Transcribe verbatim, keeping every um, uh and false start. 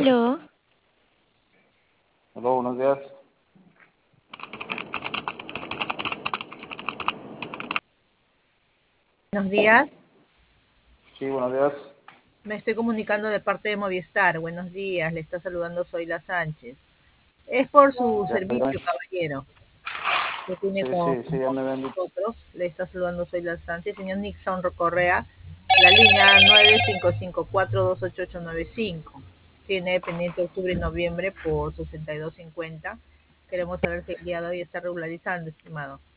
Aló, Hola, buenos días. Buenos días, Sí, buenos días. me estoy comunicando de parte de Movistar. Buenos días, le está saludando Zoila Sánchez. Es por su Ya, dígame. servicio, caballero, que tiene Sí, con, sí, sí, ya con me habían dicho. nosotros. Le está saludando Zoila Sánchez. Señor Nixon Correa, la línea nueve cinco cinco cuatro dos ocho ocho nueve cinco. Tiene pendiente octubre y noviembre por sesenta y dos cincuenta. Queremos saber si el día de hoy está regularizando, estimado.